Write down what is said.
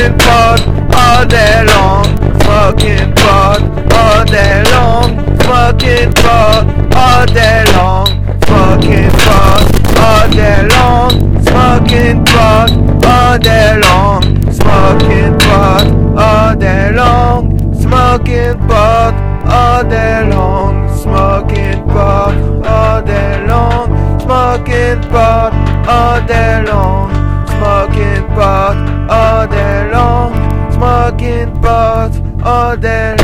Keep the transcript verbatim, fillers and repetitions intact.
smoking pot all day long, smoking pot all day long, smoking pot all day long, smoking pot all day long, smoking pot all day long, smoking pot all day long, smoking pot all day long, smoking pot all day long, smoking pot all day long, smoking pot all day long, smoking pot all day long.